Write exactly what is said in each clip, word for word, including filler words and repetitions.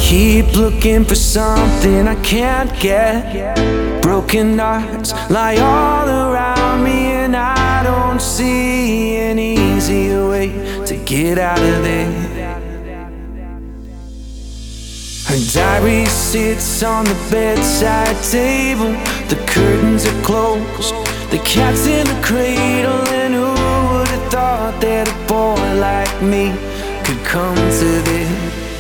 keep looking for something I can't get. Broken hearts lie all around me, and I don't see an easier way to get out of there. Her diary sits on the bedside table. The curtains are closed, the cat's in the cradle. And who would have thought that a boy like me could come to this?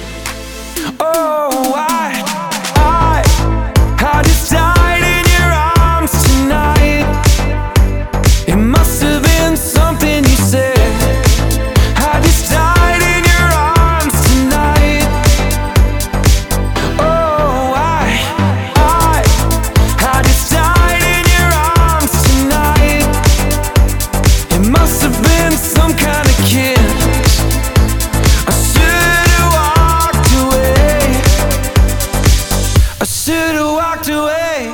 Oh, I, I, I just died in your arms tonight. It must have been something you said. I just died in your arms tonight. Oh, I, I, I just died in your arms tonight. It must have been some kind of kiss. I should have walked away. I should have walked away.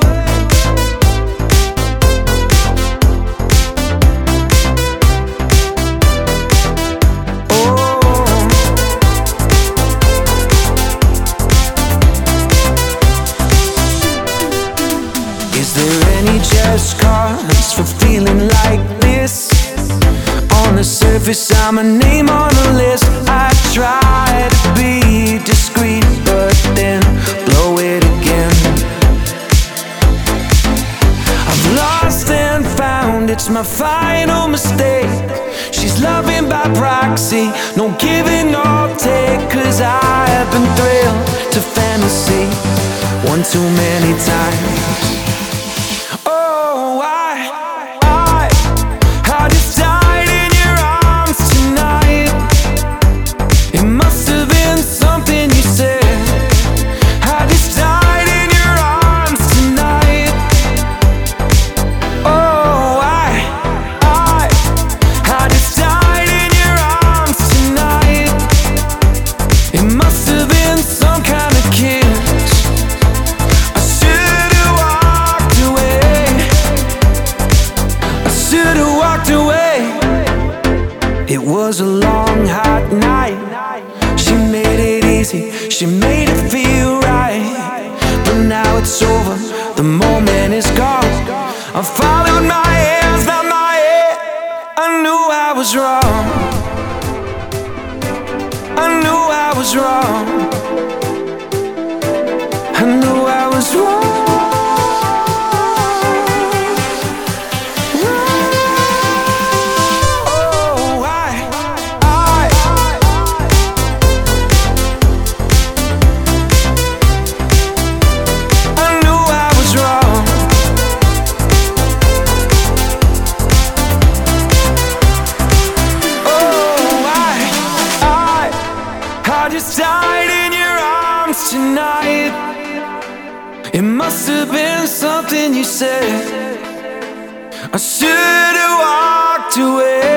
Is there any just cause for feeling like this? On the surface, I'm a name on the list. I try to be discreet, but then blow it again. I've lost and found, it's my final mistake. She's loving by proxy, no giving, no take. Cause I've been thrilled to fantasy one too many times. Oh, I, I, I just died in your arms tonight. It must have been something you said. I just died in your arms tonight. Oh, I, I, I just died in your arms tonight. It must have been some kind of kiss. I should have walked away. I should have walked away. It was a long, hot night. She made it easy, she made it feel right. But now it's over, the moment is gone. I followed my hands, not my head. I knew I was wrong. I knew I was wrong. I knew I was wrong. Oh, I, I, I knew I was wrong. Oh, I, I, I just died in your arms tonight. It must have been something you said. I should have walked away.